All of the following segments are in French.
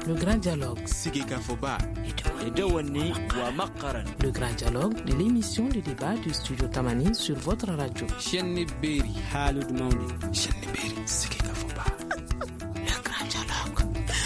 Le grand dialogue. Le grand dialogue de l'émission de débat du studio Tamani sur votre radio. Le grand dialogue.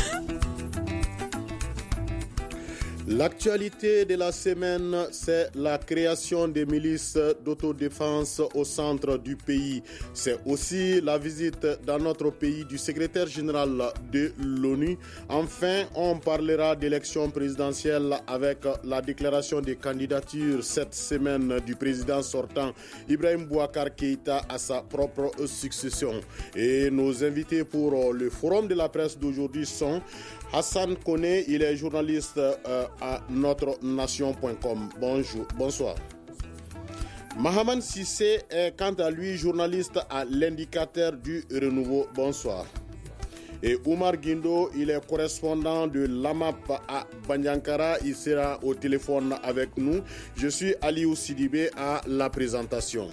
L'actualité de la semaine, c'est la création des milices d'autodéfense au centre du pays. C'est aussi la visite dans notre pays du secrétaire général de l'ONU. Enfin, on parlera d'élections présidentielles avec la déclaration des candidatures cette semaine du président sortant Ibrahim Boubacar Keïta à sa propre succession. Et nos invités pour le forum de la presse d'aujourd'hui sont Hassan Koné, il est journaliste à notrenation.com. Bonsoir. Mahaman Sissé est quant à lui journaliste à l'Indicateur du Renouveau. Bonsoir. Et Oumar Guindo, il est correspondant de l'AMAP à Bandiankara. Il sera au téléphone avec nous. Je suis Aliou Sidibé à la présentation.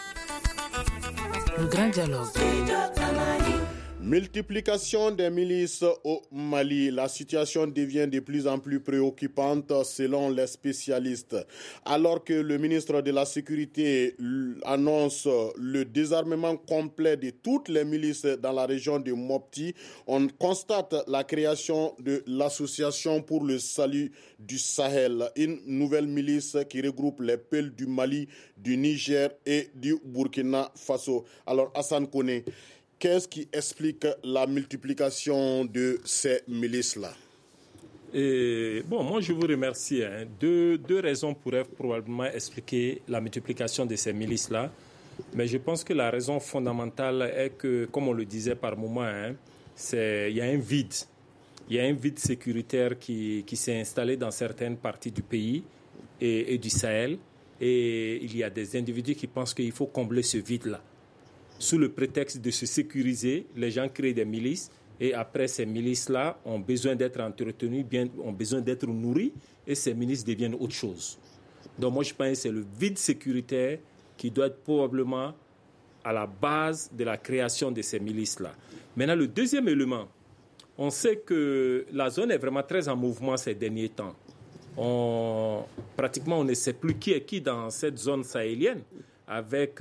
Le grand dialogue. Multiplication des milices au Mali. La situation devient de plus en plus préoccupante selon les spécialistes. Alors que le ministre de la Sécurité annonce le désarmement complet de toutes les milices dans la région de Mopti, on constate la création de l'Association pour le salut du Sahel, une nouvelle milice qui regroupe les peuples du Mali, du Niger et du Burkina Faso. Alors Hassan Koné, qu'est-ce qui explique la multiplication de ces milices-là? Moi je vous remercie. Deux raisons pourraient probablement expliquer la multiplication de ces milices-là. Mais je pense que la raison fondamentale est que, comme on le disait par moment, il y a un vide. Il y a un vide sécuritaire qui s'est installé dans certaines parties du pays et du Sahel. Et il y a des individus qui pensent qu'il faut combler ce vide-là. Sous le prétexte de se sécuriser, les gens créent des milices et après ces milices-là ont besoin d'être entretenues, ont besoin d'être nourries et ces milices deviennent autre chose. Donc moi je pense que c'est le vide sécuritaire qui doit être probablement à la base de la création de ces milices-là. Maintenant le deuxième élément, on sait que la zone est vraiment très en mouvement ces derniers temps. Pratiquement on ne sait plus qui est qui dans cette zone sahélienne avec...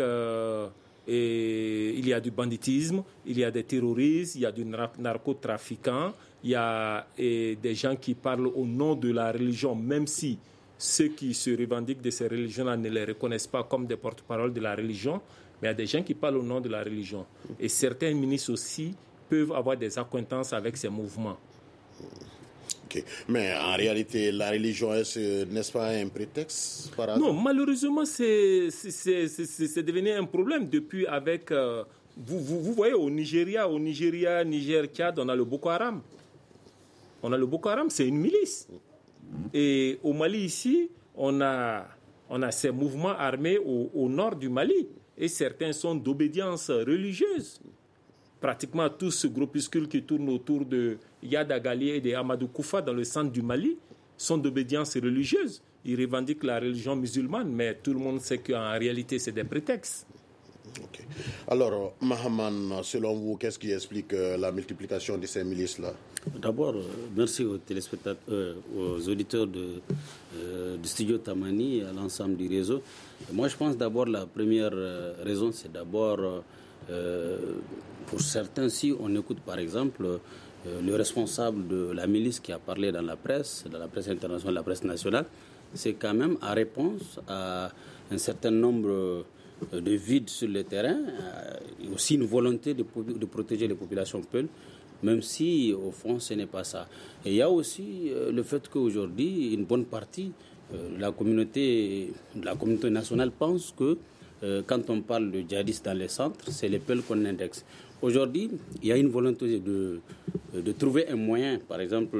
Et il y a du banditisme, il y a des terroristes, il y a du narcotrafiquant, il y a des gens qui parlent au nom de la religion, même si ceux qui se revendiquent de ces religions-là ne les reconnaissent pas comme des porte-parole de la religion, mais il y a des gens qui parlent au nom de la religion. Et certains ministres aussi peuvent avoir des accointances avec ces mouvements. Okay. Mais en réalité, la religion, n'est-ce pas un prétexte par hasard? Non, malheureusement, c'est devenu un problème depuis avec... vous voyez, au Nigeria, Niger-Tchad, on a le Boko Haram. C'est une milice. Et au Mali, ici, on a ces mouvements armés au nord du Mali. Et certains sont d'obédience religieuse. Pratiquement tout ce groupuscule qui tourne autour de Yadagali et de Amadou Koufa dans le centre du Mali sont d'obédience religieuse. Ils revendiquent la religion musulmane, mais tout le monde sait qu'en réalité, c'est des prétextes. Okay. Alors, Mahaman, selon vous, qu'est-ce qui explique la multiplication de ces milices-là? D'abord, merci aux téléspectateurs, aux auditeurs du studio Tamani et à l'ensemble du réseau. Moi, je pense d'abord la première raison, c'est d'abord... pour certains, si on écoute par exemple le responsable de la milice qui a parlé dans la presse internationale, la presse nationale, c'est quand même en réponse à un certain nombre de vides sur le terrain, et aussi une volonté de protéger les populations peules, même si au fond ce n'est pas ça. Et il y a aussi le fait qu'aujourd'hui, une bonne partie de la communauté nationale pense que quand on parle de djihadistes dans les centres, c'est les peuls qu'on indexe. Aujourd'hui, il y a une volonté de trouver un moyen, par exemple,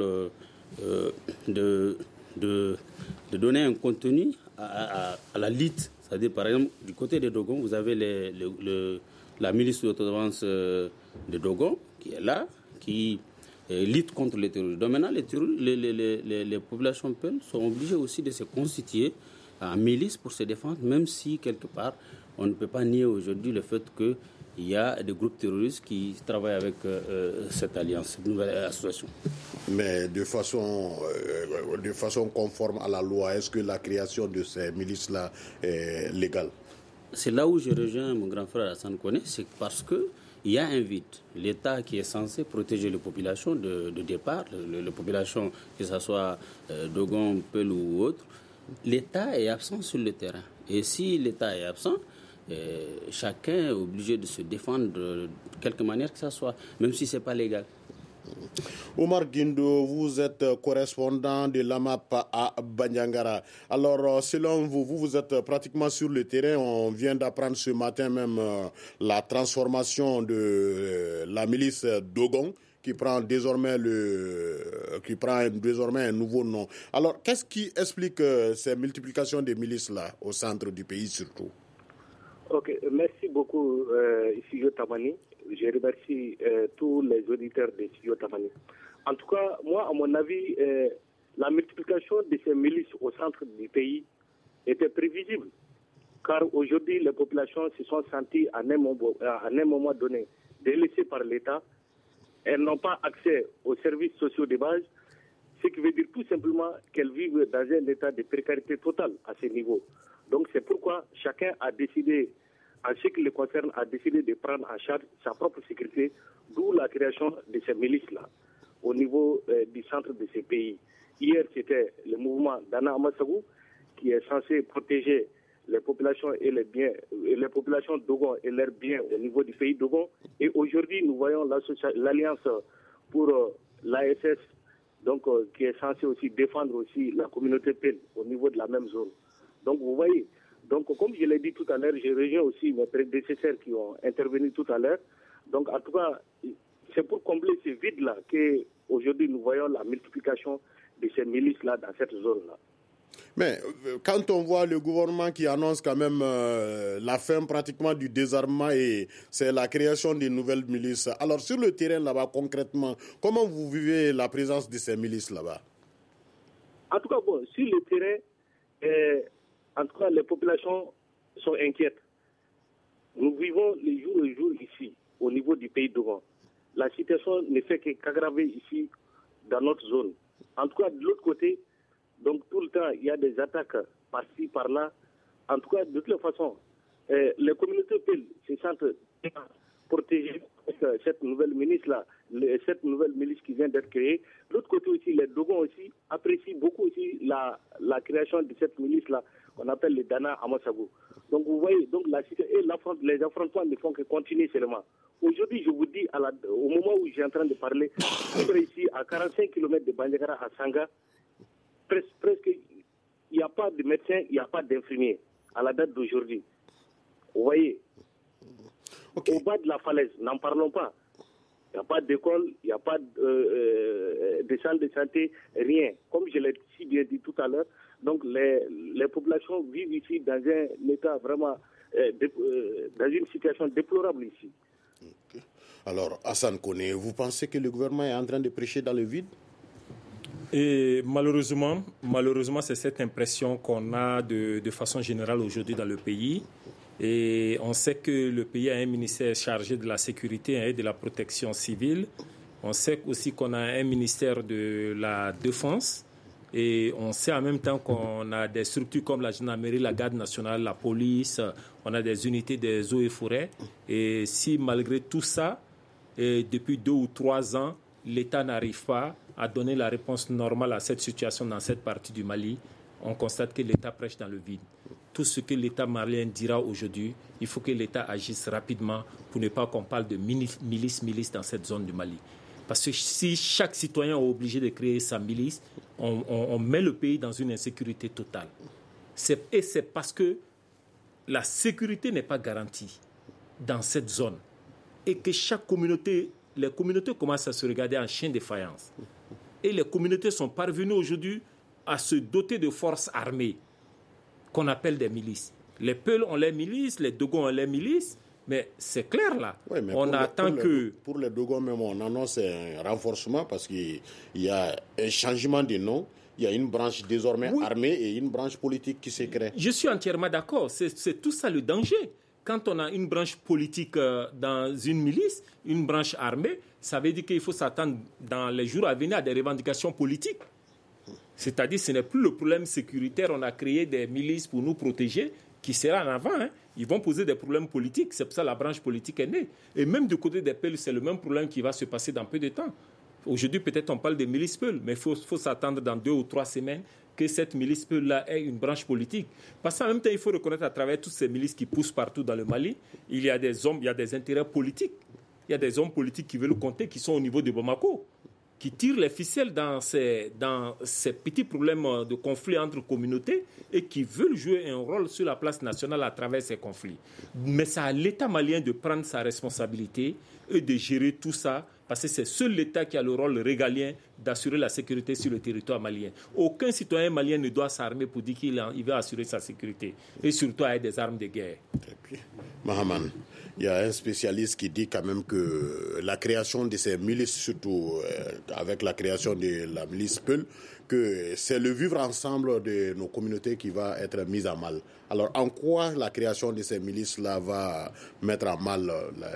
de donner un contenu à la lutte. C'est-à-dire, par exemple, du côté des Dogons, vous avez la milice d'autodéfense de Dogon qui est là, qui lutte contre les terroristes. Donc maintenant, les populations peules sont obligées aussi de se constituer en milice pour se défendre, même si quelque part on ne peut pas nier aujourd'hui le fait que il y a des groupes terroristes qui travaillent avec cette alliance, cette nouvelle association. Mais de façon conforme à la loi, est-ce que la création de ces milices-là est légale? C'est là où je rejoins mon grand frère Hassan Koné, c'est parce qu'il y a un vide. L'État qui est censé protéger les populations de départ, les populations, que ce soit Dogon, Peul ou autre, l'État est absent sur le terrain. Et si l'État est absent, chacun est obligé de se défendre de quelque manière que ce soit, même si ce n'est pas légal. Omar Guindo, vous êtes correspondant de l'AMAP à Bandiangara. Alors, selon vous, vous êtes pratiquement sur le terrain. On vient d'apprendre ce matin même la transformation de la milice Dogon, qui prend désormais un nouveau nom. Alors, qu'est-ce qui explique ces multiplications de milices-là au centre du pays surtout? Ok, merci beaucoup, Studio Tamani. Je remercie tous les auditeurs de Studio Tamani. En tout cas, moi, à mon avis, la multiplication de ces milices au centre du pays était prévisible. Car aujourd'hui, les populations se sont senties à un moment donné délaissées par l'État. Elles n'ont pas accès aux services sociaux de base, ce qui veut dire tout simplement qu'elles vivent dans un état de précarité totale à ce niveau. Donc c'est pourquoi chacun a décidé, en ce qui le concerne, a décidé de prendre en charge sa propre sécurité, d'où la création de ces milices-là au niveau du centre de ces pays. Hier, c'était le mouvement Dana Amassagou qui est censé protéger les populations et les biens, les populations Dogon et leurs biens au niveau du pays Dogon. Et aujourd'hui, nous voyons l'Alliance pour l'ASS, donc qui est censée aussi défendre aussi la communauté Peul au niveau de la même zone. Donc vous voyez, donc comme je l'ai dit tout à l'heure, je rejoins aussi mes prédécesseurs qui ont intervenu tout à l'heure. Donc en tout cas, c'est pour combler ce vide-là qu'aujourd'hui nous voyons la multiplication de ces milices-là dans cette zone-là. Mais quand on voit le gouvernement qui annonce quand même la fin pratiquement du désarmement et c'est la création de nouvelles milices, alors sur le terrain là-bas concrètement, comment vous vivez la présence de ces milices là-bas? En tout cas, bon, sur le terrain, en tout cas les populations sont inquiètes. Nous vivons les jours et jours ici, au niveau du pays Dogon. La situation ne fait qu'aggraver ici, dans notre zone. En tout cas, de l'autre côté, donc tout le temps, il y a des attaques par-ci, par-là. En tout cas, de toute façon, les communautés Peul se sentent protégées avec cette nouvelle milice-là, cette nouvelle milice qui vient d'être créée. De l'autre côté aussi, les Dogons aussi apprécient beaucoup aussi la création de cette milice-là, qu'on appelle les Dana Amassagou. Donc vous voyez, donc les affrontements ne font que continuer seulement. Aujourd'hui, je vous dis, au moment où je suis en train de parler, ici, à 45 km de Bandiagara à Sanga, presque, il n'y a pas de médecin, il n'y a pas d'infirmier à la date d'aujourd'hui. Vous voyez, au bas de la falaise, n'en parlons pas. Il n'y a pas d'école, il n'y a pas de centre de santé, rien. Comme je l'ai si bien dit tout à l'heure, donc les populations vivent ici dans un état vraiment, dans une situation déplorable ici. Okay. Alors, Hassan Koné, vous pensez que le gouvernement est en train de prêcher dans le vide? Et malheureusement, c'est cette impression qu'on a de façon générale aujourd'hui dans le pays. Et on sait que le pays a un ministère chargé de la sécurité et de la protection civile. On sait aussi qu'on a un ministère de la défense. Et on sait en même temps qu'on a des structures comme la gendarmerie, la garde nationale, la police. On a des unités des eaux et forêts. Et si malgré tout ça, depuis 2 ou 3 ans, l'État n'arrive pas à donner la réponse normale à cette situation dans cette partie du Mali, on constate que l'État prêche dans le vide. Tout ce que l'État malien dira aujourd'hui, il faut que l'État agisse rapidement pour ne pas qu'on parle de milice dans cette zone du Mali. Parce que si chaque citoyen est obligé de créer sa milice, on met le pays dans une insécurité totale. Et c'est parce que la sécurité n'est pas garantie dans cette zone. Et que les communautés commencent à se regarder en chien de faïence. Et les communautés sont parvenues aujourd'hui à se doter de forces armées qu'on appelle des milices. Les Peuls ont les milices, les Dogons ont les milices, mais c'est clair là. Oui, mais pour les Dogons même, on annonce un renforcement parce qu'il y a un changement de nom. Il y a une branche désormais armée et une branche politique qui se crée. Je suis entièrement d'accord. C'est tout ça le danger. quand on a une branche politique dans une milice, une branche armée, ça veut dire qu'il faut s'attendre dans les jours à venir à des revendications politiques. C'est-à-dire ce n'est plus le problème sécuritaire, on a créé des milices pour nous protéger, qui sera en avant. Ils vont poser des problèmes politiques, c'est pour ça que la branche politique est née. Et même du côté des Peuls, c'est le même problème qui va se passer dans peu de temps. Aujourd'hui, peut-être on parle des milices Peuls, mais il faut s'attendre dans 2 ou 3 semaines que cette milice Peul-là ait une branche politique. Parce qu'en même temps, il faut reconnaître à travers toutes ces milices qui poussent partout dans le Mali, il y a des hommes, il y a des intérêts politiques. Il y a des hommes politiques qui veulent compter, qui sont au niveau de Bamako, qui tirent les ficelles dans ces petits problèmes de conflit entre communautés et qui veulent jouer un rôle sur la place nationale à travers ces conflits. Mais c'est à l'État malien de prendre sa responsabilité et de gérer tout ça, parce que c'est seul l'État qui a le rôle régalien d'assurer la sécurité sur le territoire malien. Aucun citoyen malien ne doit s'armer pour dire qu'il va assurer sa sécurité, et surtout avec des armes de guerre. Très bien. Mahaman, il y a un spécialiste qui dit quand même que la création de ces milices, surtout avec la création de la milice Peul, que c'est le vivre ensemble de nos communautés qui va être mis à mal. Alors, en quoi la création de ces milices-là va mettre à mal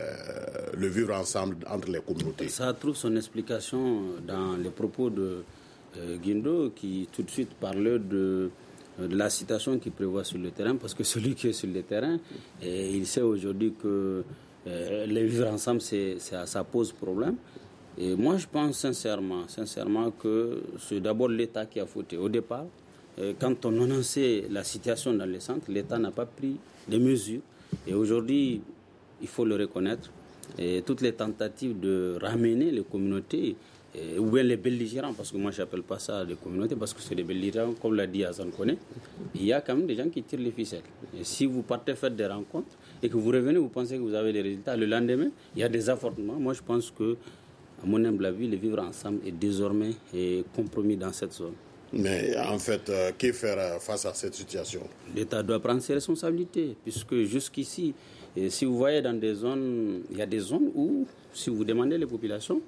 le vivre ensemble entre les communautés? Ça trouve son explication dans les propos de Guindo, qui tout de suite parlait de la situation qu'il prévoit sur le terrain, parce que celui qui est sur le terrain, il sait aujourd'hui que les vivre ensemble, ça pose problème. Et moi, je pense sincèrement que c'est d'abord l'État qui a fauté. Au départ, quand on annonçait la situation dans les centres, l'État n'a pas pris de mesures. Et aujourd'hui, il faut le reconnaître, et toutes les tentatives de ramener les communautés, ou bien les belligérants, parce que moi je n'appelle pas ça des communautés, parce que c'est des belligérants, comme l'a dit Hassan Koné, il y a quand même des gens qui tirent les ficelles. Et si vous partez faire des rencontres et que vous revenez, vous pensez que vous avez des résultats, le lendemain, il y a des affrontements. Moi je pense que, à mon humble avis, le vivre ensemble est désormais compromis dans cette zone. Mais en fait, que faire face à cette situation? L'État doit prendre ses responsabilités, puisque jusqu'ici, si vous voyez dans des zones, il y a des zones où, si vous demandez les populations,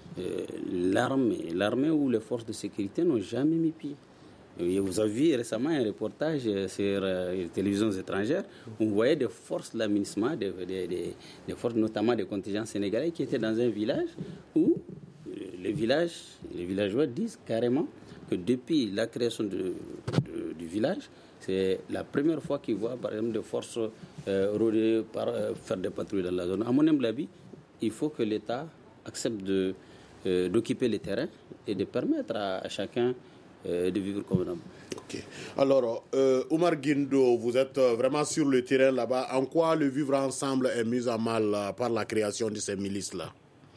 l'armée ou les forces de sécurité n'ont jamais mis pied. Et vous avez vu récemment un reportage sur les télévisions étrangères où vous voyez des forces de l'administration, des forces notamment des contingents sénégalais qui étaient dans un village où les villageois disent carrément que depuis la création du village, c'est la première fois qu'ils voient par exemple des forces rôder faire des patrouilles dans la zone. À mon humble avis, il faut que l'État accepte d'occuper les terrains et de permettre à chacun de vivre convenablement. Ok. Alors, Oumar Guindo, vous êtes vraiment sur le terrain là-bas. En quoi le vivre ensemble est mis à mal par la création de ces milices-là?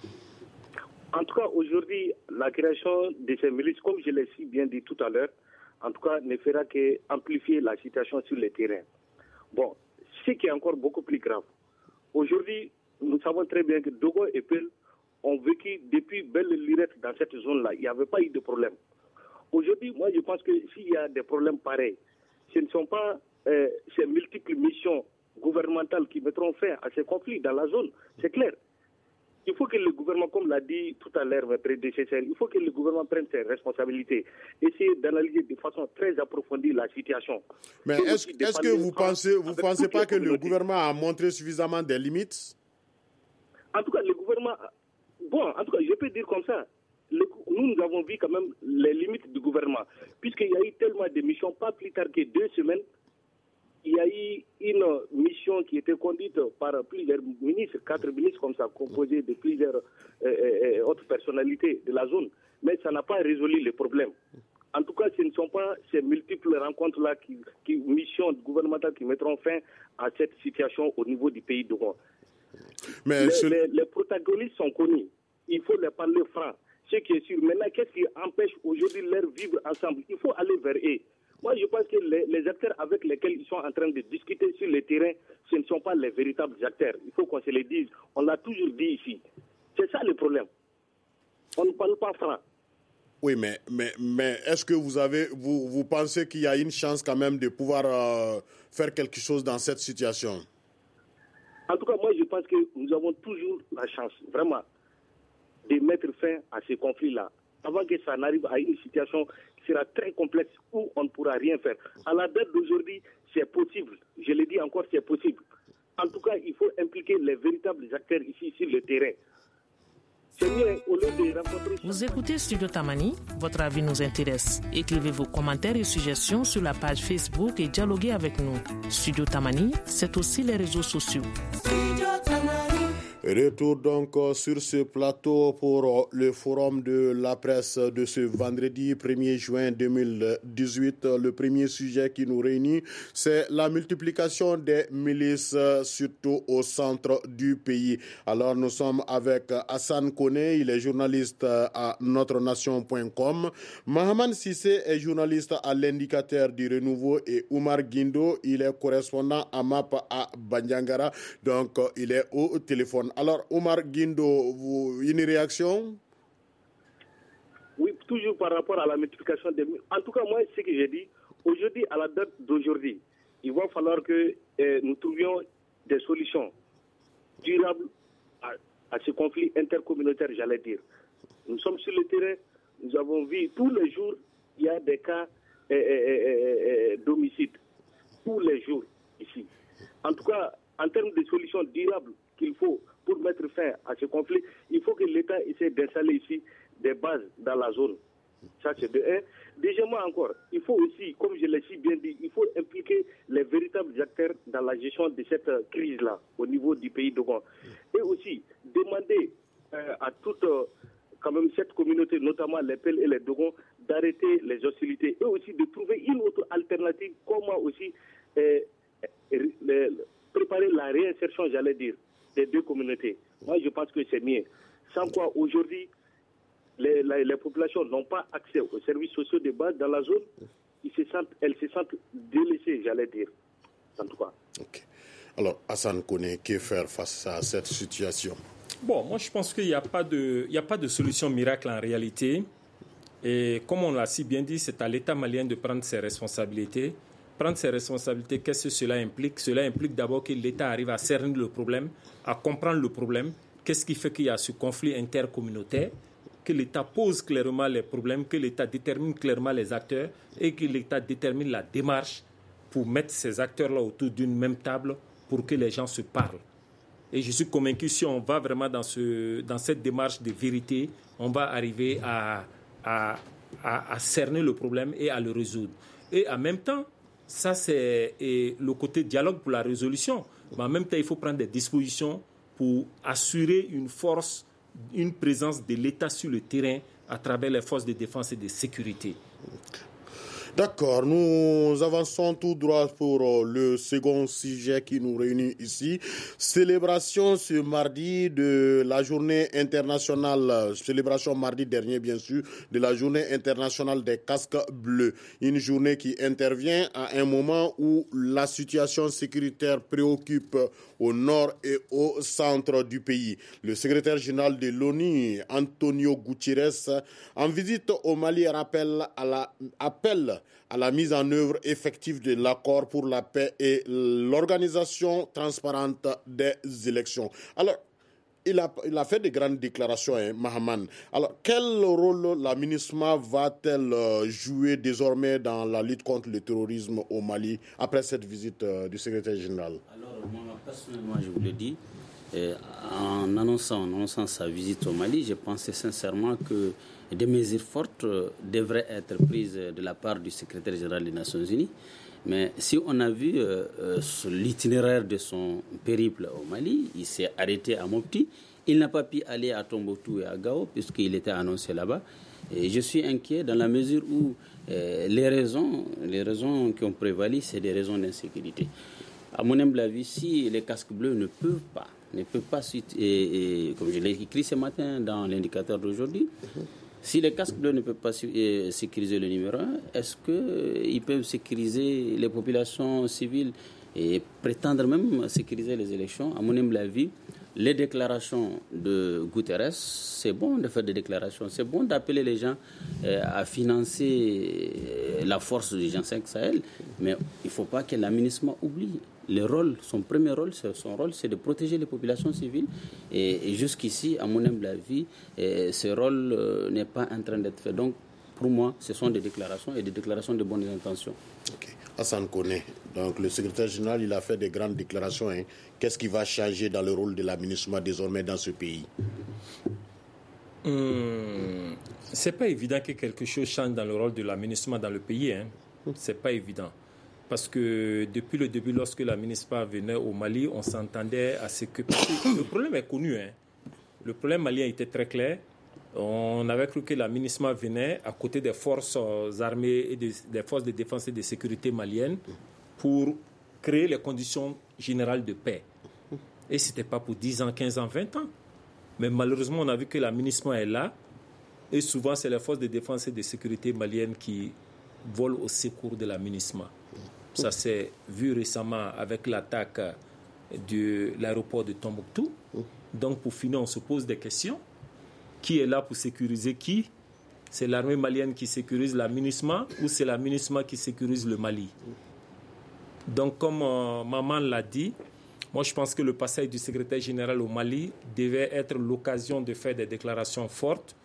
En tout cas, aujourd'hui, la création de ces milices, comme je l'ai si bien dit tout à l'heure, en tout cas, ne fera qu'amplifier la situation sur le terrain. Bon, ce qui est encore beaucoup plus grave. Aujourd'hui, nous savons très bien que Dogo et Peul ont vécu depuis belle lurette dans cette zone-là. Il n'y avait pas eu de problème. Aujourd'hui, moi, je pense que s'il y a des problèmes pareils, ce ne sont pas ces multiples missions gouvernementales qui mettront fin à ces conflits dans la zone. C'est clair. Il faut que le gouvernement, comme l'a dit tout à l'heure votre prédécesseur, il faut que le gouvernement prenne ses responsabilités, essayer d'analyser de façon très approfondie la situation. Mais est-ce que vous pensez pas que le gouvernement a montré suffisamment des limites? En tout cas, le gouvernement... Bon, en tout cas, je peux dire comme ça. Nous avons vu quand même les limites du gouvernement, puisqu'il y a eu tellement de missions, pas plus tard que 2 semaines, il y a eu une mission qui était conduite par plusieurs ministres, 4 ministres comme ça, composés de plusieurs autres personnalités de la zone. Mais ça n'a pas résolu le problème. En tout cas, ce ne sont pas ces multiples rencontres-là, missions gouvernementales qui mettront fin à cette situation au niveau du pays de Gouin. Mais les protagonistes sont connus. Il faut les parler franc. Ce qui est sûr. Maintenant, qu'est-ce qui empêche aujourd'hui leur vivre ensemble? Il faut aller vers eux. Moi, je pense que les acteurs avec lesquels ils sont en train de discuter sur le terrain, ce ne sont pas les véritables acteurs. Il faut qu'on se le dise. On l'a toujours dit ici. C'est ça le problème. On ne parle pas franc. Oui, mais est-ce que vous pensez qu'il y a une chance quand même de pouvoir faire quelque chose dans cette situation? En tout cas, moi, je pense que nous avons toujours la chance, vraiment, de mettre fin à ces conflits-là, avant que ça n'arrive à une situation qui sera très complexe où on ne pourra rien faire. À la date d'aujourd'hui, c'est possible. Je le dis encore, c'est possible. En tout cas, il faut impliquer les véritables acteurs ici sur le terrain. C'est mieux au lieu de rencontrer... Vous écoutez Studio Tamani, votre avis nous intéresse. Écrivez vos commentaires et suggestions sur la page Facebook et dialoguez avec nous. Studio Tamani, c'est aussi les réseaux sociaux. Retour donc sur ce plateau pour le forum de la presse de ce vendredi 1er juin 2018. Le premier sujet qui nous réunit, c'est la multiplication des milices, surtout au centre du pays. Alors nous sommes avec Hassan Koné, il est journaliste à notrenation.com. Mahaman Sissé est journaliste à l'Indicateur du Renouveau et Oumar Guindo, il est correspondant à MAP à Bandiangara, donc il est au téléphone. Alors, Oumar Guindo, une réaction? Oui, toujours par rapport à la multiplication des... En tout cas, moi, ce que j'ai dit, aujourd'hui, à la date d'aujourd'hui, il va falloir que nous trouvions des solutions durables à ce conflit intercommunautaire, j'allais dire. Nous sommes sur le terrain, nous avons vu tous les jours, il y a des cas d'homicide. Tous les jours, ici. En tout cas, en termes de solutions durables qu'il faut pour mettre fin à ce conflit, il faut que l'État essaie d'installer ici des bases dans la zone. Ça, c'est de un. Deuxièmement encore, il faut aussi, comme je l'ai si bien dit, il faut impliquer les véritables acteurs dans la gestion de cette crise-là au niveau du pays Dogon. Et aussi, demander à toute quand même cette communauté, notamment les Pels et les Dogons, d'arrêter les hostilités et aussi de trouver une autre alternative, comment aussi préparer la réinsertion, j'allais dire, des deux communautés. Moi, je pense que c'est mieux. Sans quoi, aujourd'hui, les populations n'ont pas accès aux services sociaux de base dans la zone. Elles se sentent délaissées, j'allais dire. En tout cas. Okay. Alors, Hassan Koné, que faire face à cette situation? Bon, moi, je pense qu'il n'y a pas de solution miracle en réalité. Et comme on l'a si bien dit, c'est à l'État malien de prendre ses responsabilités. Prendre ses responsabilités, qu'est-ce que cela implique? Cela implique d'abord que l'État arrive à cerner le problème, à comprendre le problème. Qu'est-ce qui fait qu'il y a ce conflit intercommunautaire? Que l'État pose clairement les problèmes, que l'État détermine clairement les acteurs et que l'État détermine la démarche pour mettre ces acteurs-là autour d'une même table pour que les gens se parlent. Et je suis convaincu, si on va vraiment dans cette démarche de vérité, on va arriver à cerner le problème et à le résoudre. Et en même temps, ça, c'est le côté dialogue pour la résolution. Mais en même temps, il faut prendre des dispositions pour assurer une présence de l'État sur le terrain à travers les forces de défense et de sécurité. D'accord, nous avançons tout droit pour le second sujet qui nous réunit ici. Célébration ce mardi de la journée internationale, célébration mardi dernier bien sûr, de la journée internationale des casques bleus. Une journée qui intervient à un moment où la situation sécuritaire préoccupe au nord et au centre du pays. Le secrétaire général de l'ONU, Antonio Guterres, en visite au Mali, appelle à la mise en œuvre effective de l'accord pour la paix et l'organisation transparente des élections. Alors, il a fait de grandes déclarations, Mahaman. Alors, quel rôle la MINUSMA va-t-elle jouer désormais dans la lutte contre le terrorisme au Mali après cette visite du secrétaire général? Alors, moi, personnellement, je vous le dis, en annonçant sa visite au Mali, je pensais sincèrement que des mesures fortes devraient être prises de la part du secrétaire général des Nations Unies. Mais si on a vu l'itinéraire de son périple au Mali, il s'est arrêté à Mopti. Il n'a pas pu aller à Tombouctou et à Gao puisqu'il était annoncé là-bas. Et je suis inquiet dans la mesure où les raisons qui ont prévalu, c'est des raisons d'insécurité. À mon humble avis, si les casques bleus ne peuvent pas, comme je l'ai écrit ce matin dans l'indicateur d'aujourd'hui, si les casques bleus ne peuvent pas sécuriser le numéro 1, est-ce qu'ils peuvent sécuriser les populations civiles et prétendre même sécuriser les élections? À mon humble avis, les déclarations de Guterres, c'est bon de faire des déclarations, c'est bon d'appeler les gens à financer la force du G5 Sahel, mais il ne faut pas que la MINUSMA oublie. Son premier rôle, c'est de protéger les populations civiles. Et jusqu'ici, à mon humble avis, ce rôle n'est pas en train d'être fait. Donc, pour moi, ce sont des déclarations et des déclarations de bonnes intentions. Okay. Hassan Koné, donc le secrétaire général, il a fait des grandes déclarations. Qu'est-ce qui va changer dans le rôle de la MINUSMA désormais dans ce pays? C'est pas évident que quelque chose change dans le rôle de la MINUSMA dans le pays. C'est pas évident. Parce que depuis le début, lorsque la MINUSMA venait au Mali, on s'entendait à ce que... Le problème est connu. Le problème malien était très clair. On avait cru que la MINUSMA venait à côté des forces armées et des forces de défense et de sécurité maliennes pour créer les conditions générales de paix. Et ce n'était pas pour 10 ans, 15 ans, 20 ans. Mais malheureusement, on a vu que la MINUSMA est là. Et souvent, c'est les forces de défense et de sécurité maliennes qui volent au secours de la MINUSMA. Ça s'est vu récemment avec l'attaque de l'aéroport de Tombouctou. Donc, pour finir, on se pose des questions. Qui est là pour sécuriser qui? C'est l'armée malienne qui sécurise la MINUSMA ou c'est la MINUSMA qui sécurise le Mali? Donc, comme Maman l'a dit, moi je pense que le passage du secrétaire général au Mali devait être l'occasion de faire des déclarations fortes,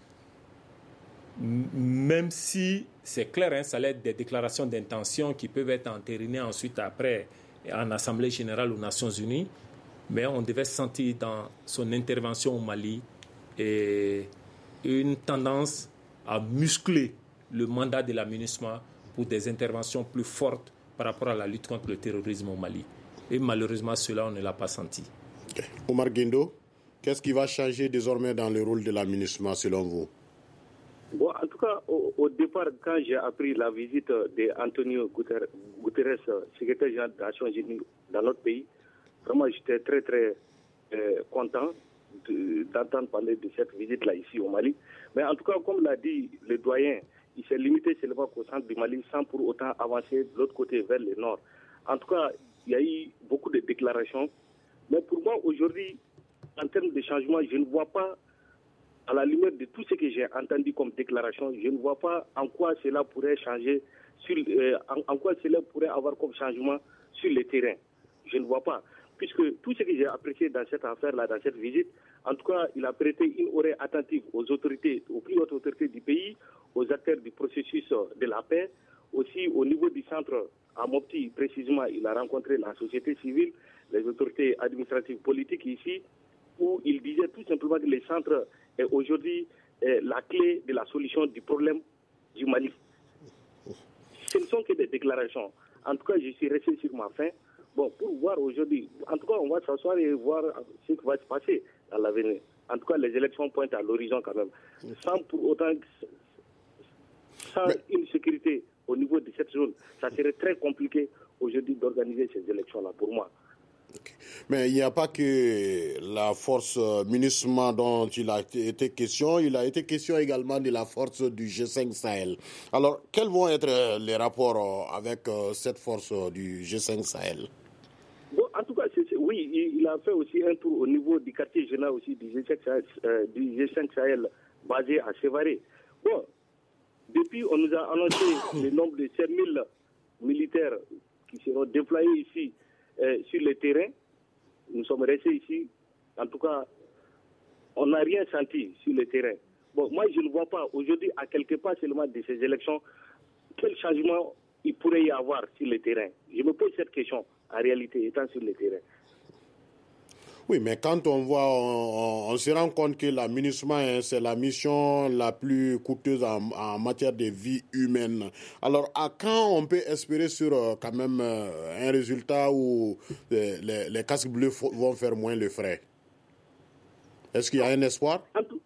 même si c'est clair, ça allait être des déclarations d'intention qui peuvent être entérinées ensuite après en Assemblée générale aux Nations Unies, mais on devait sentir dans son intervention au Mali et une tendance à muscler le mandat de la MINUSMA pour des interventions plus fortes par rapport à la lutte contre le terrorisme au Mali. Et malheureusement, cela, on ne l'a pas senti. Okay. Omar Guindo, qu'est-ce qui va changer désormais dans le rôle de la MINUSMA selon vous? Bon, en tout cas, au départ, quand j'ai appris la visite d'Antonio Guterres, secrétaire général des Nations Unies dans notre pays, vraiment, j'étais très, très content d'entendre parler de cette visite-là ici au Mali. Mais en tout cas, comme l'a dit le doyen, il s'est limité seulement au centre du Mali sans pour autant avancer de l'autre côté vers le nord. En tout cas, il y a eu beaucoup de déclarations. Mais pour moi, aujourd'hui, en termes de changement, je ne vois pas, à la lumière de tout ce que j'ai entendu comme déclaration, je ne vois pas en quoi cela pourrait changer, en quoi cela pourrait avoir comme changement sur le terrain. Je ne vois pas. Puisque tout ce que j'ai apprécié dans cette affaire-là, dans cette visite, en tout cas, il a prêté une oreille attentive aux autorités, aux plus hautes autorités du pays, aux acteurs du processus de la paix, aussi au niveau du centre à Mopti, précisément, il a rencontré la société civile, les autorités administratives politiques ici, où il disait tout simplement que le centre est aujourd'hui la clé de la solution du problème du Mali. Ce ne sont que des déclarations. En tout cas, je suis resté sur ma faim. Bon, pour voir aujourd'hui, en tout cas, on va s'asseoir et voir ce qui va se passer dans l'avenir. En tout cas, les élections pointent à l'horizon quand même. Sans pour autant, une sécurité au niveau de cette zone, ça serait très compliqué aujourd'hui d'organiser ces élections-là pour moi. Okay. Mais il n'y a pas que la force MINUSMA dont il a été question, il a été question également de la force du G5 Sahel. Alors, quels vont être les rapports avec cette force du G5 Sahel? Bon, en tout cas, oui, il a fait aussi un tour au niveau du quartier général aussi du G5 Sahel basé à Sévaré. Bon, depuis, on nous a annoncé le nombre de 7 000 militaires qui seront déployés ici sur le terrain. Nous sommes restés ici. En tout cas, on n'a rien senti sur le terrain. Bon, moi, je ne vois pas aujourd'hui, à quelques pas seulement de ces élections, quel changement il pourrait y avoir sur le terrain. Je me pose cette question, en réalité, étant sur le terrain. Oui, mais quand on voit, on se rend compte que la MINUSMA, c'est la mission la plus coûteuse en matière de vie humaine. Alors, à quand on peut espérer sur quand même un résultat où les casques bleus vont faire moins le frais? Est-ce qu'il y a un espoir?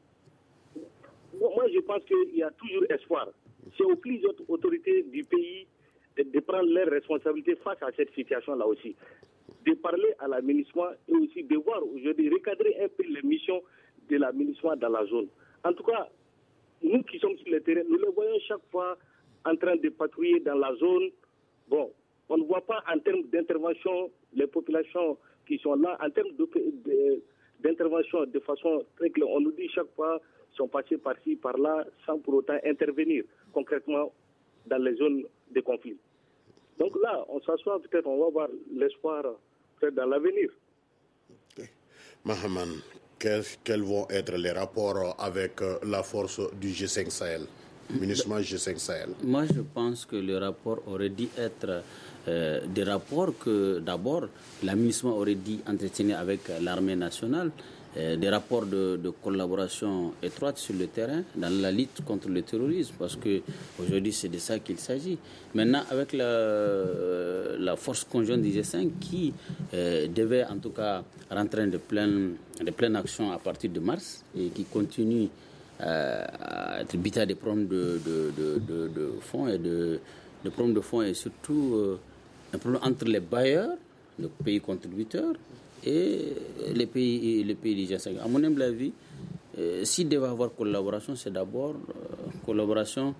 Moi, je pense qu'il y a toujours espoir. C'est aux plus hautes autorités du pays de prendre leurs responsabilités face à cette situation-là aussi. De parler à la MINUSMA et aussi de voir aujourd'hui, recadrer un peu les missions de la MINUSMA dans la zone. En tout cas, nous qui sommes sur le terrain, nous les voyons chaque fois en train de patrouiller dans la zone. Bon, on ne voit pas en termes d'intervention les populations qui sont là, en termes d'intervention de façon très claire. On nous dit chaque fois qu'ils sont passés par-ci, par-là, sans pour autant intervenir concrètement dans les zones de conflit. Donc là, on s'assoit, peut-être on va voir l'espoir peut-être dans l'avenir. Okay. Mahaman, quels vont être les rapports avec la force du G5 Sahel? MINUSMA G5 Sahel? Moi, je pense que le rapport aurait dû être des rapports que, d'abord, la MINUSMA aurait dû entretenir avec l'armée nationale, des rapports de collaboration étroite sur le terrain dans la lutte contre le terrorisme, parce qu'aujourd'hui, c'est de ça qu'il s'agit. Maintenant, avec la force conjointe du G5 qui devait en tout cas rentrer de pleine action à partir de mars et qui continue à être bité à des problèmes de fonds et surtout un problème entre les bailleurs, les pays contributeurs, et les pays du G5. À mon humble avis, s'il devait y avoir collaboration, c'est d'abord collaboration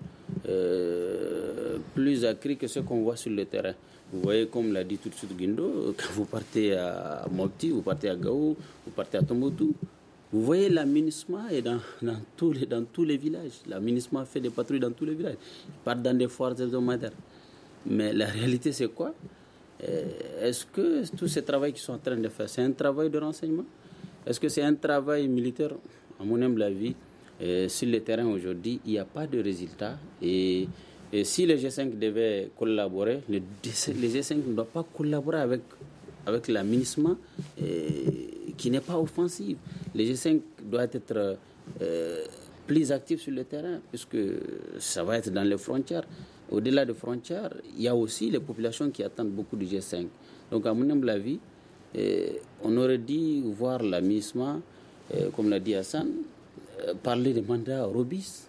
plus accrue que ce qu'on voit sur le terrain. Vous voyez, comme l'a dit tout de suite Guindo, quand vous partez à Mopti, vous partez à Gao, vous partez à Tombouctou, vous voyez la MINUSMA est dans tous les villages. La MINUSMA fait des patrouilles dans tous les villages. Ils partent dans des foires hebdomadaires. Mais la réalité, c'est quoi? Est-ce que tout ce travail qu'ils sont en train de faire, c'est un travail de renseignement? Est-ce que c'est un travail militaire? À mon humble avis, sur le terrain aujourd'hui, il n'y a pas de résultat. Et si le G5 devait collaborer, le G5 ne doit pas collaborer avec la MINUSMA qui n'est pas offensive. Le G5 doit être plus actif sur le terrain, puisque ça va être dans les frontières. Au-delà des frontières, il y a aussi les populations qui attendent beaucoup du G5. Donc, à mon humble avis, on aurait dû voir la MINUSMA, comme l'a dit Hassan, parler des mandats robustes.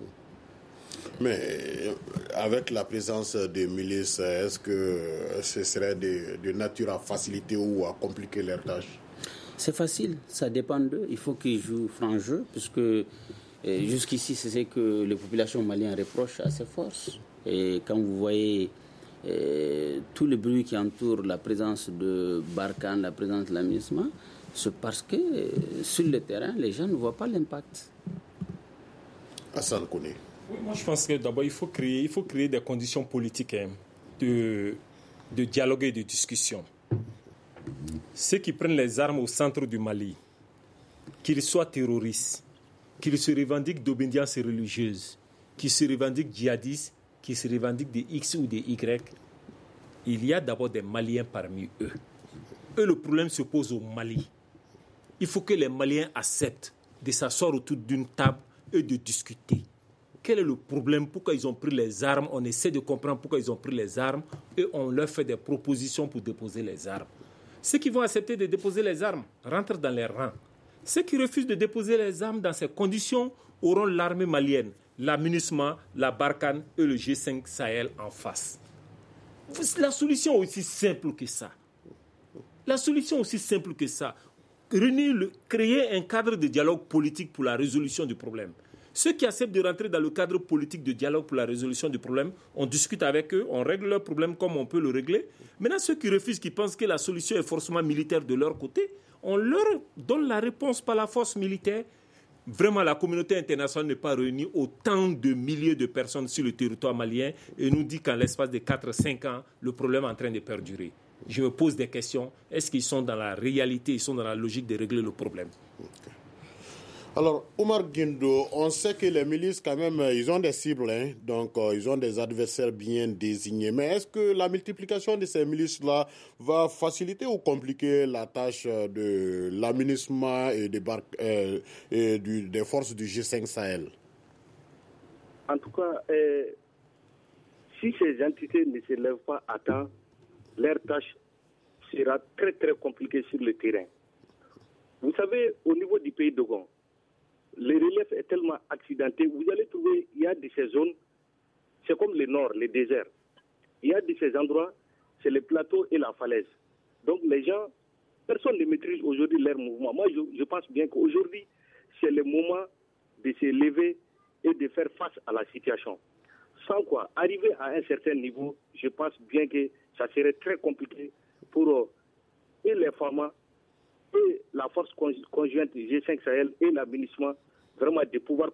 Mais avec la présence des milices, est-ce que ce serait de nature à faciliter ou à compliquer leurs tâches? C'est facile, ça dépend d'eux. Il faut qu'ils jouent franc jeu, puisque jusqu'ici, c'est ce que les populations maliennes reprochent à ces forces. Et quand vous voyez tout le bruit qui entoure la présence de Barkhane, la présence de la MINUSMA, c'est parce que sur le terrain, les gens ne voient pas l'impact. Hassan Kone. Oui, moi, je pense que d'abord, il faut créer des conditions politiques de dialogue et de discussion. Ceux qui prennent les armes au centre du Mali, qu'ils soient terroristes, qu'ils se revendiquent d'obédience religieuse, qu'ils se revendiquent djihadistes, qu'ils se revendiquent des X ou des Y, il y a d'abord des Maliens parmi eux. Le problème se pose au Mali. Il faut que les Maliens acceptent de s'asseoir autour d'une table et de discuter. Quel est le problème? Pourquoi ils ont pris les armes? On essaie de comprendre pourquoi ils ont pris les armes et on leur fait des propositions pour déposer les armes. Ceux qui vont accepter de déposer les armes rentrent dans les rangs. Ceux qui refusent de déposer les armes dans ces conditions auront l'armée malienne, la MINUSMA, la Barkhane et le G5 Sahel en face. La solution est aussi simple que ça. Créer un cadre de dialogue politique pour la résolution du problème. Ceux qui acceptent de rentrer dans le cadre politique de dialogue pour la résolution du problème, on discute avec eux, on règle leur problème comme on peut le régler. Maintenant, ceux qui refusent, qui pensent que la solution est forcément militaire de leur côté, on leur donne la réponse par la force militaire. Vraiment, la communauté internationale n'est pas réunie autant de milliers de personnes sur le territoire malien et nous dit qu'en l'espace de 4-5 ans, le problème est en train de perdurer. Je me pose des questions. Est-ce qu'ils sont dans la réalité, ils sont dans la logique de régler le problème? Alors, Oumar Guindo, on sait que les milices, quand même, ils ont des cibles, donc ils ont des adversaires bien désignés. Mais est-ce que la multiplication de ces milices-là va faciliter ou compliquer la tâche de la MINUSMA et des forces du G5 Sahel? En tout cas, si ces entités ne se lèvent pas à temps, leur tâche sera très très compliquée sur le terrain. Vous savez, au niveau du pays d'Ogon, le relief est tellement accidenté. Vous allez trouver, il y a de ces zones, c'est comme le nord, le désert. Il y a de ces endroits, c'est le plateau et la falaise. Donc les gens, personne ne maîtrise aujourd'hui leur mouvement. Moi, je pense bien qu'aujourd'hui, c'est le moment de se lever et de faire face à la situation. Sans quoi, arriver à un certain niveau, je pense bien que ça serait très compliqué pour et les femmes et la force conjointe G5 Sahel et la MINUSMA, vraiment de pouvoir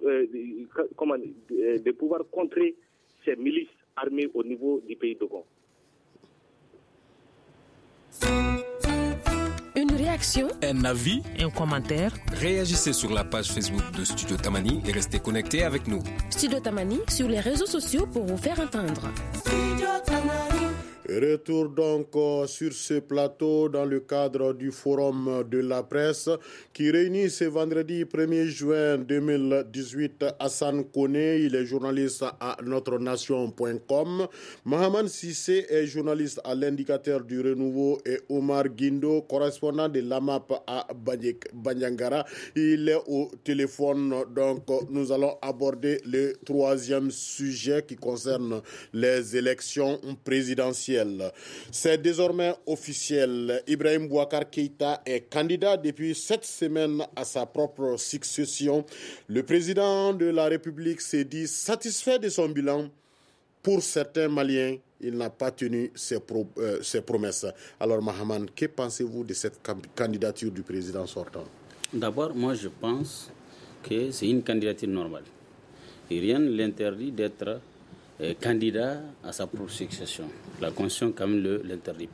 contrer ces milices armées au niveau du pays d'Ogon. Une réaction, un avis, un commentaire. Réagissez sur la page Facebook de Studio Tamani et restez connectés avec nous. Studio Tamani sur les réseaux sociaux pour vous faire entendre. Studio Tamani. Retour donc sur ce plateau dans le cadre du Forum de la presse qui réunit ce vendredi 1er juin 2018 Hassan Koné, il est journaliste à notrenation.com, Mohamed Sissé est journaliste à l'Indicateur du Renouveau et Omar Guindo, correspondant de l'AMAP à Bandiangara, il est au téléphone. Donc nous allons aborder le troisième sujet qui concerne les élections présidentielles. C'est désormais officiel. Ibrahim Boubacar Keïta est candidat depuis 7 semaines à sa propre succession. Le président de la République s'est dit satisfait de son bilan. Pour certains Maliens, il n'a pas tenu ses promesses. Alors Mahaman, que pensez-vous de cette candidature du président sortant? D'abord, moi je pense que c'est une candidature normale. Et rien ne l'interdit d'être candidat à sa propre succession. La Constitution quand même l'interdit.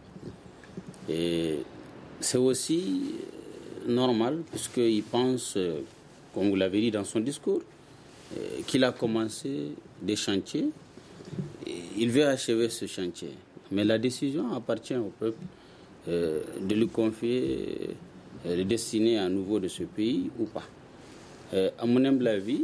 Et c'est aussi normal puisqu'il pense, comme vous l'avez dit dans son discours, qu'il a commencé des chantiers. Et il veut achever ce chantier. Mais la décision appartient au peuple de lui confier les destinées à nouveau de ce pays ou pas. À mon humble avis,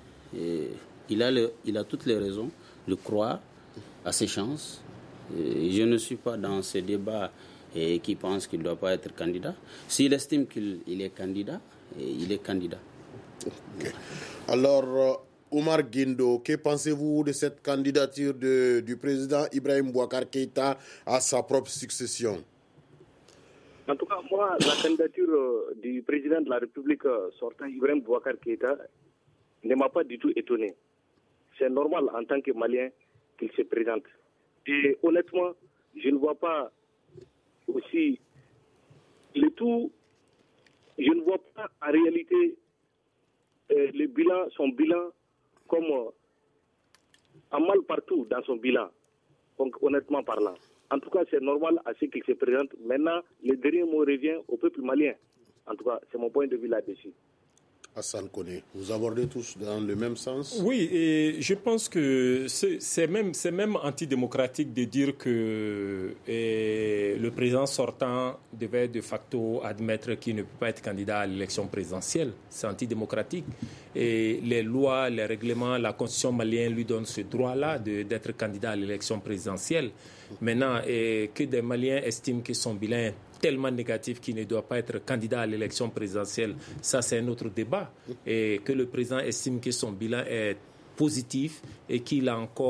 il a toutes les raisons de croire à ses chances. Je ne suis pas dans ces débats qui pensent qu'il ne doit pas être candidat. S'il estime qu'il est candidat, il est candidat. Okay. Alors, Omar Guindo, que pensez-vous de cette candidature du président Ibrahim Boubacar Keïta à sa propre succession? En tout cas, moi, la candidature du président de la République sortant, Ibrahim Boubacar Keïta, ne m'a pas du tout étonné. C'est normal en tant que Malien qu'il se présente. Et honnêtement, je ne vois pas aussi le tout. Je ne vois pas en réalité son bilan comme un mal partout dans son bilan. Donc honnêtement parlant. En tout cas, c'est normal à ce qu'il se présente. Maintenant, le dernier mot revient au peuple malien. En tout cas, c'est mon point de vue là-dessus. Hassan Koné, vous abordez tous dans le même sens? Oui, et je pense que c'est même antidémocratique de dire que le président sortant devait de facto admettre qu'il ne peut pas être candidat à l'élection présidentielle. C'est antidémocratique. Et les lois, les règlements, la constitution malienne lui donne ce droit-là d'être candidat à l'élection présidentielle. Maintenant, que des Maliens estiment que son bilan est tellement négatif qu'il ne doit pas être candidat à l'élection présidentielle, ça c'est un autre débat. Et que le président estime que son bilan est positif et qu'il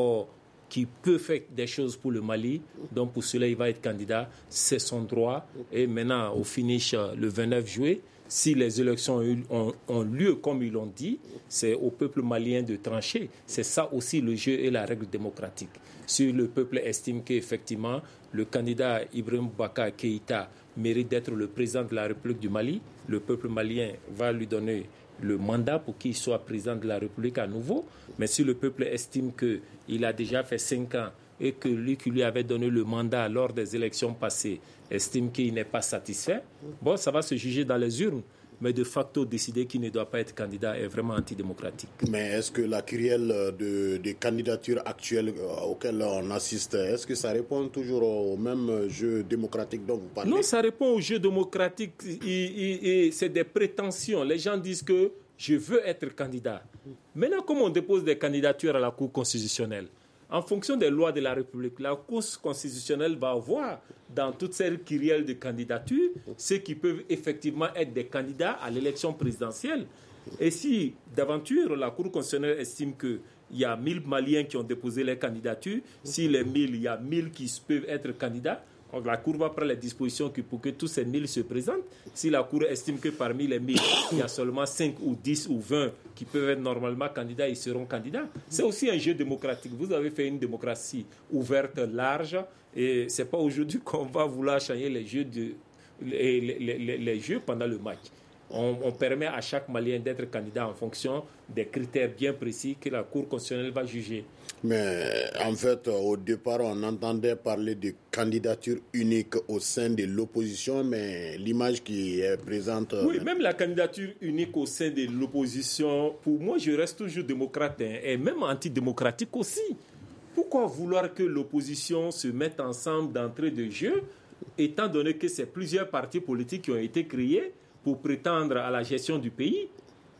peut faire des choses pour le Mali, donc pour cela il va être candidat, c'est son droit. Et maintenant, au finish, le 29 juillet, si les élections ont lieu comme ils l'ont dit, c'est au peuple malien de trancher. C'est ça aussi le jeu et la règle démocratique. Si le peuple estime qu'effectivement le candidat Ibrahim Boubacar Keïta mérite d'être le président de la République du Mali, le peuple malien va lui donner le mandat pour qu'il soit président de la République à nouveau. Mais si le peuple estime qu'il a déjà fait 5 ans et que lui qui lui avait donné le mandat lors des élections passées estime qu'il n'est pas satisfait, bon, ça va se juger dans les urnes. Mais de facto, décider qu'il ne doit pas être candidat est vraiment antidémocratique. Mais est-ce que la kyrielle des candidatures actuelles auxquelles on assiste, est-ce que ça répond toujours au même jeu démocratique dont vous parlez? Non, ça répond au jeu démocratique et c'est des prétentions. Les gens disent que je veux être candidat. Maintenant, comme on dépose des candidatures à la Cour constitutionnelle, en fonction des lois de la République, la Cour constitutionnelle va voir dans toute cette kyrielle de candidatures ceux qui peuvent effectivement être des candidats à l'élection présidentielle. Et si d'aventure la Cour constitutionnelle estime qu'il y a 1000 Maliens qui ont déposé les candidatures, si les 1000, il y a 1000 qui peuvent être candidats, donc la Cour va prendre les dispositions pour que tous ces 1000 se présentent. Si la Cour estime que parmi les 1000, il y a seulement 5 ou 10 ou 20 qui peuvent être normalement candidats, ils seront candidats. C'est aussi un jeu démocratique. Vous avez fait une démocratie ouverte, large, et ce n'est pas aujourd'hui qu'on va vouloir changer les jeux pendant le match. On permet à chaque Malien d'être candidat en fonction des critères bien précis que la Cour constitutionnelle va juger. Mais en fait, au départ, on entendait parler de candidature unique au sein de l'opposition, mais l'image qui est présente... Oui, même la candidature unique au sein de l'opposition, pour moi, je reste toujours démocrate, et même antidémocratique aussi. Pourquoi vouloir que l'opposition se mette ensemble d'entrée de jeu, étant donné que c'est plusieurs partis politiques qui ont été créés pour prétendre à la gestion du pays?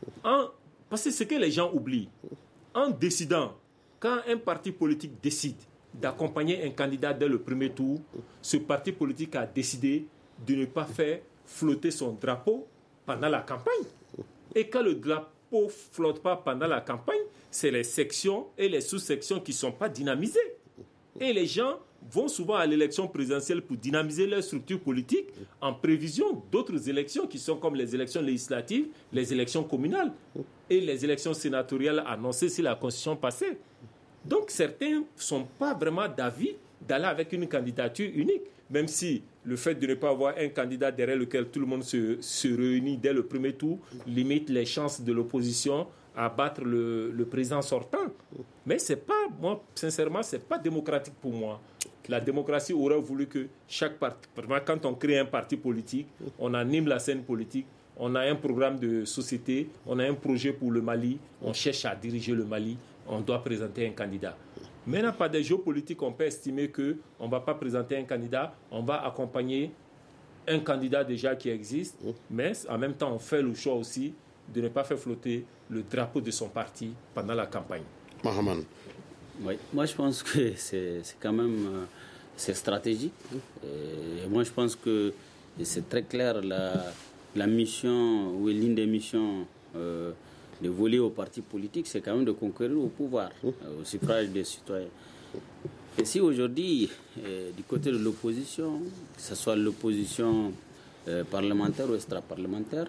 Parce que ce que les gens oublient, en décidant, quand un parti politique décide d'accompagner un candidat dès le premier tour, ce parti politique a décidé de ne pas faire flotter son drapeau pendant la campagne. Et quand le drapeau ne flotte pas pendant la campagne, c'est les sections et les sous-sections qui ne sont pas dynamisées. Et les gens vont souvent à l'élection présidentielle pour dynamiser leur structure politique en prévision d'autres élections qui sont comme les élections législatives, les élections communales et les élections sénatoriales annoncées si la Constitution passait. Donc certains ne sont pas vraiment d'avis d'aller avec une candidature unique, même si le fait de ne pas avoir un candidat derrière lequel tout le monde se réunit dès le premier tour limite les chances de l'opposition à battre le président sortant. Mais c'est pas, moi, sincèrement, c'est pas démocratique pour moi. La démocratie aurait voulu que chaque parti, quand on crée un parti politique, on anime la scène politique, on a un programme de société, on a un projet pour le Mali, on cherche à diriger le Mali, on doit présenter un candidat. Maintenant, par des jeux politiques, on peut estimer qu'on ne va pas présenter un candidat, on va accompagner un candidat déjà qui existe, mais en même temps, on fait le choix aussi de ne pas faire flotter le drapeau de son parti pendant la campagne. Mahaman. Oui, moi je pense que c'est quand même c'est stratégique. Et moi je pense que c'est très clair la mission ou l'une des missions de voler au parti politique, c'est quand même de conquérir au pouvoir, au suffrage des citoyens. Et si aujourd'hui, du côté de l'opposition, que ce soit l'opposition parlementaire ou extra-parlementaire,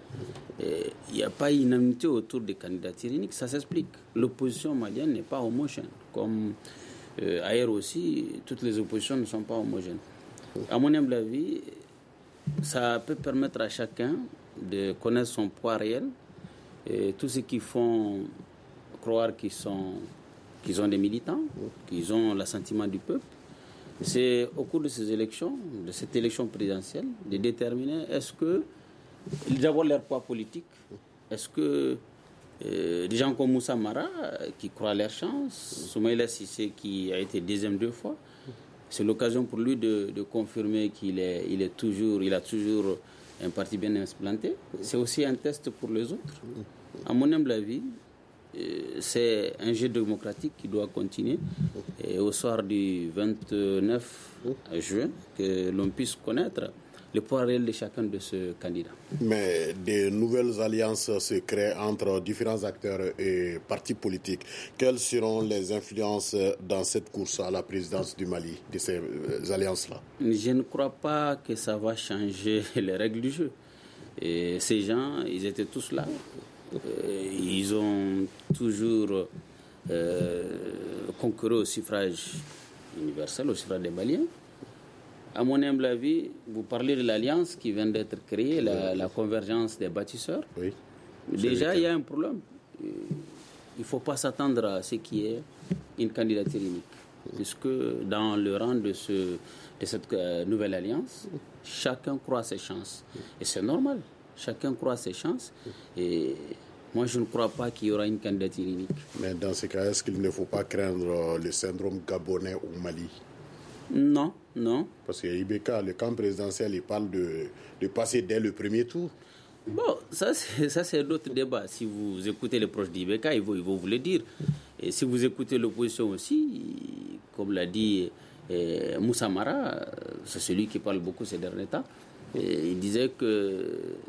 il n'y a pas unanimité autour des candidatures uniques, ça s'explique. L'opposition malienne n'est pas homogène, comme ailleurs aussi, toutes les oppositions ne sont pas homogènes. À mon humble avis, ça peut permettre à chacun de connaître son poids réel, et tous ceux qui font croire qu'ils ont des militants, qu'ils ont l'assentiment du peuple. C'est au cours de ces élections, de cette élection présidentielle, de déterminer est-ce que, d'abord leur poids politique, est-ce que des gens comme Moussa Mara, qui croient à leur chance, Soumaïla Cissé, qui a été deuxième 2 fois, c'est l'occasion pour lui de confirmer qu'il a toujours un parti bien implanté. C'est aussi un test pour les autres. À mon humble avis, c'est un jeu démocratique qui doit continuer. Et au soir du 29 juin, que l'on puisse connaître le poids réel de chacun de ce candidat. Mais de nouvelles alliances se créent entre différents acteurs et partis politiques. Quelles seront les influences dans cette course à la présidence du Mali, de ces alliances-là? Je ne crois pas que ça va changer les règles du jeu. Et ces gens, ils étaient tous là. Ils ont toujours concouru au suffrage universel, au suffrage des Maliens. À mon humble avis, vous parlez de l'alliance qui vient d'être créée, la convergence des bâtisseurs. Oui. Déjà, il y a un problème. Il ne faut pas s'attendre à ce qui est une candidature unique. Puisque dans le rang de cette nouvelle alliance, chacun croit ses chances. Et c'est normal. Chacun croit ses chances. Et moi, je ne crois pas qu'il y aura une candidature unique. Mais dans ce cas, est-ce qu'il ne faut pas craindre le syndrome gabonais au Mali? Non. Parce que Ibeka, le camp présidentiel, il parle de passer dès le premier tour. Bon, ça c'est d'autres débats. Si vous écoutez les proches d'Ibeka, ils vont vous le dire. Et si vous écoutez l'opposition aussi, comme l'a dit Moussa Mara, c'est celui qui parle beaucoup ces derniers temps, il disait que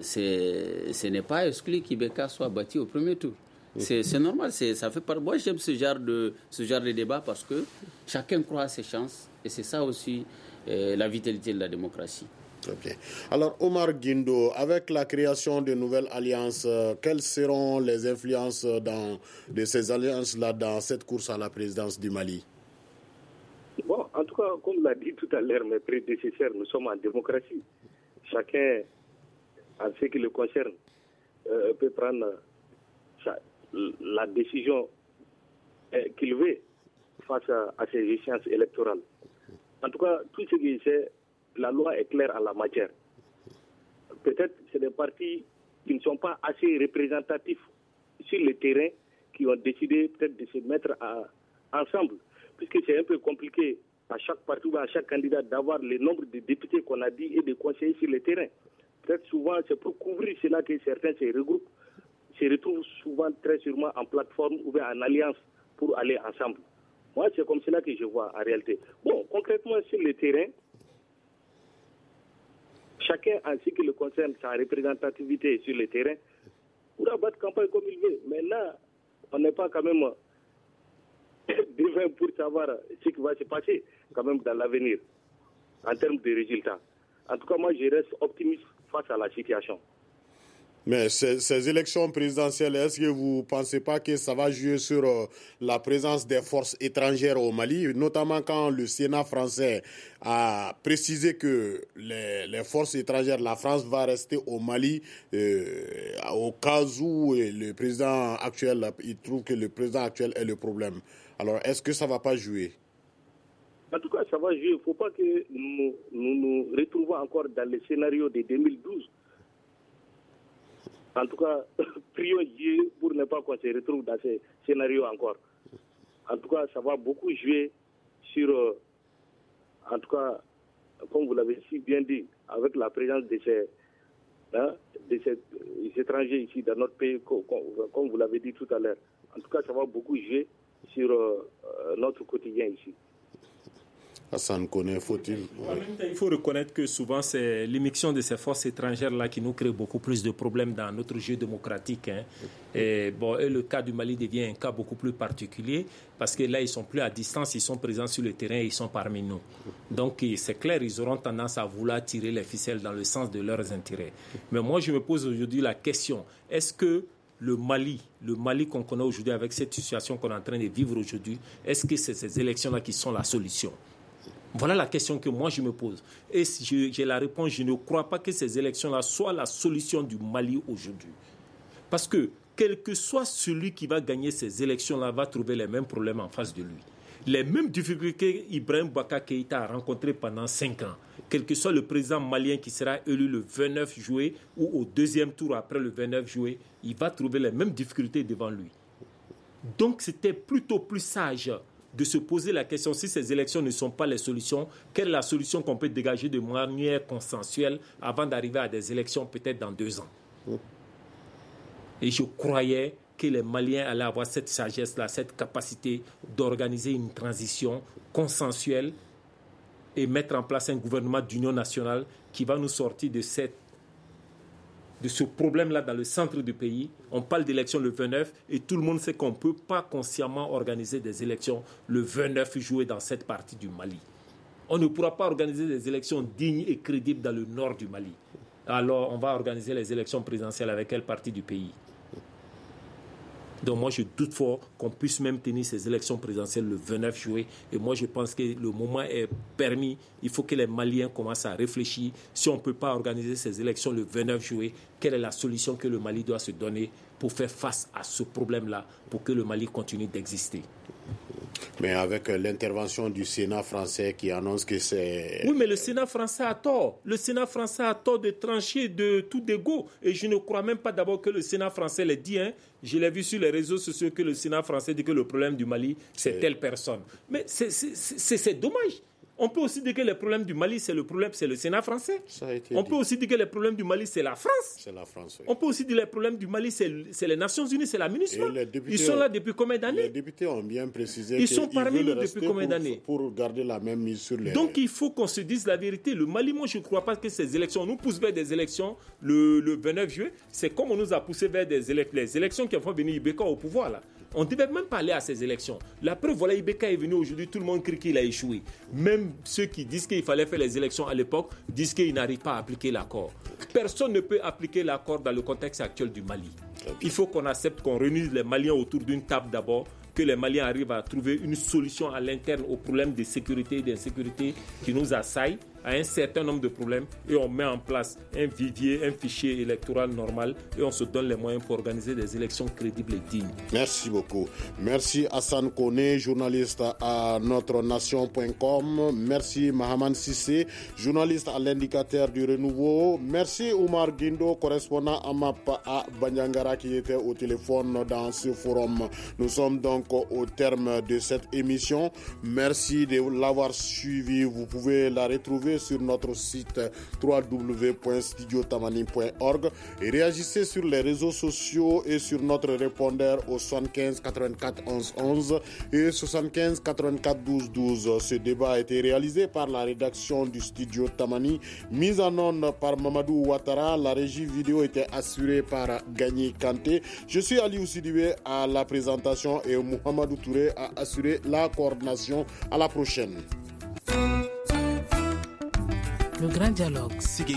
ce n'est pas exclu qu'Ibeka soit battu au premier tour. C'est normal, ça fait part. Moi, j'aime ce genre de débat parce que chacun croit à ses chances et c'est ça aussi la vitalité de la démocratie. Très bien. Alors, Omar Guindo, avec la création de nouvelles alliances, quelles seront les influences de ces alliances-là dans cette course à la présidence du Mali? Bon, en tout cas, comme l'a dit tout à l'heure mes prédécesseurs, nous sommes en démocratie. Chacun, en ce qui le concerne, peut prendre la décision qu'il veut face à ces échéances électorales. En tout cas, tout ce que je sais, la loi est claire en la matière. Peut-être que c'est des partis qui ne sont pas assez représentatifs sur le terrain qui ont décidé peut-être de se mettre ensemble, puisque c'est un peu compliqué à chaque parti ou à chaque candidat d'avoir le nombre de députés qu'on a dit et de conseillers sur le terrain. Peut-être souvent, c'est pour couvrir cela que certains se regroupent, se retrouvent souvent très sûrement en plateforme ou bien en alliance pour aller ensemble. Moi, c'est comme cela que je vois en réalité. Bon, concrètement, sur le terrain, chacun, en ce qui le concerne, sa représentativité sur le terrain, pourra battre campagne comme il veut. Mais là, on n'est pas quand même devin pour savoir ce qui va se passer quand même dans l'avenir, en termes de résultats. En tout cas, moi, je reste optimiste face à la situation. Mais ces élections présidentielles, est-ce que vous ne pensez pas que ça va jouer sur la présence des forces étrangères au Mali, notamment quand le Sénat français a précisé que les forces étrangères, la France va rester au Mali au cas où le président actuel, il trouve que le président actuel est le problème. Alors, est-ce que ça ne va pas jouer? En tout cas, ça va jouer. Il ne faut pas que nous retrouvons encore dans le scénario de 2012. En tout cas, prions Dieu pour ne pas qu'on se retrouve dans ces scénarios encore. En tout cas, ça va beaucoup jouer sur, en tout cas, comme vous l'avez si bien dit, avec la présence de ces étrangers ici dans notre pays, comme vous l'avez dit tout à l'heure. En tout cas, ça va beaucoup jouer sur notre quotidien ici. Hassan connaît, faut-il... En même temps, il faut reconnaître que souvent, c'est l'émission de ces forces étrangères-là qui nous crée beaucoup plus de problèmes dans notre jeu démocratique. Et le cas du Mali devient un cas beaucoup plus particulier parce que là, ils ne sont plus à distance, ils sont présents sur le terrain, ils sont parmi nous. Donc, c'est clair, ils auront tendance à vouloir tirer les ficelles dans le sens de leurs intérêts. Mais moi, je me pose aujourd'hui la question, est-ce que le Mali qu'on connaît aujourd'hui avec cette situation qu'on est en train de vivre aujourd'hui, est-ce que c'est ces élections-là qui sont la solution ? Voilà la question que moi je me pose. Et si j'ai la réponse, je ne crois pas que ces élections-là soient la solution du Mali aujourd'hui. Parce que quel que soit celui qui va gagner ces élections-là va trouver les mêmes problèmes en face de lui. Les mêmes difficultés qu'Ibrahim Boubacar Keïta a rencontrées pendant 5 ans. Quel que soit le président malien qui sera élu le 29 juillet ou au deuxième tour après le 29 juillet, il va trouver les mêmes difficultés devant lui. Donc c'était plutôt plus sage de se poser la question, si ces élections ne sont pas les solutions, quelle est la solution qu'on peut dégager de manière consensuelle avant d'arriver à des élections peut-être dans 2 ans. Et je croyais que les Maliens allaient avoir cette sagesse-là, cette capacité d'organiser une transition consensuelle et mettre en place un gouvernement d'union nationale qui va nous sortir de ce problème-là dans le centre du pays. On parle d'élections le 29 et tout le monde sait qu'on ne peut pas consciemment organiser des élections le 29 juillet dans cette partie du Mali. On ne pourra pas organiser des élections dignes et crédibles dans le nord du Mali. Alors on va organiser les élections présidentielles avec quelle partie du pays ? Donc moi je doute fort qu'on puisse même tenir ces élections présidentielles le 29 juillet. Et moi je pense que le moment est permis. Il faut que les Maliens commencent à réfléchir. Si on ne peut pas organiser ces élections le 29 juillet, quelle est la solution que le Mali doit se donner pour faire face à ce problème-là, pour que le Mali continue d'exister? Mais avec l'intervention du Sénat français qui annonce que c'est... Oui, mais le Sénat français a tort. Le Sénat français a tort de trancher de tout dégo. Et je ne crois même pas d'abord que le Sénat français l'ait dit. Je l'ai vu sur les réseaux sociaux que le Sénat français dit que le problème du Mali, c'est telle personne. Mais c'est dommage. On peut aussi dire que le problème du Mali, c'est le Sénat français. On peut aussi dire que le problème du Mali, c'est la France. C'est la France, oui. On peut aussi dire que le problème du Mali, c'est les Nations Unies, c'est la MINUSMA. Ils sont là depuis combien d'années? Les députés ont bien précisé qu'ils sont parmi nous depuis combien d'années? Pour garder la même mise sur les... Donc il faut qu'on se dise la vérité. Le Mali, moi je ne crois pas que ces élections nous poussent vers des élections le 29 juillet. C'est comme on nous a poussé vers les élections qui font venir Ibeka au pouvoir là. On ne devait même pas aller à ces élections. La preuve, voilà, Ibeka est venu aujourd'hui, tout le monde crie qu'il a échoué. Même ceux qui disent qu'il fallait faire les élections à l'époque disent qu'ils n'arrivent pas à appliquer l'accord. Personne ne peut appliquer l'accord dans le contexte actuel du Mali. Il faut qu'on accepte qu'on réunisse les Maliens autour d'une table d'abord, que les Maliens arrivent à trouver une solution à l'interne aux problèmes de sécurité et d'insécurité qui nous assaillent, à un certain nombre de problèmes et on met en place un vivier, un fichier électoral normal et on se donne les moyens pour organiser des élections crédibles et dignes. Merci beaucoup. Merci Hassan Kone, journaliste à notrenation.com. Merci Mahaman Sissé, journaliste à l'Indicateur du Renouveau. Merci Oumar Guindo, correspondant à MAP à Banyangara qui était au téléphone dans ce forum. Nous sommes donc au terme de cette émission. Merci de l'avoir suivi. Vous pouvez la retrouver sur notre site www.studiotamani.org et réagissez sur les réseaux sociaux et sur notre répondeur au 75 84 11 11 et 75 84 12 12. Ce débat a été réalisé par la rédaction du Studio Tamani, mise en onde par Mamadou Ouattara. La régie vidéo était assurée par Gagné Kanté. Je suis Ali Sidibé à la présentation et Mohamedou Touré a assuré la coordination. À la prochaine. Le grand dialogue.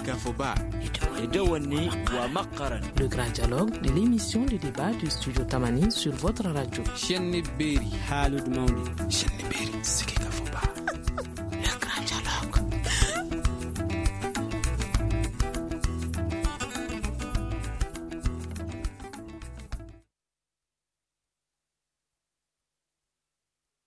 Le grand dialogue de l'émission de débat du Studio Tamani sur votre radio.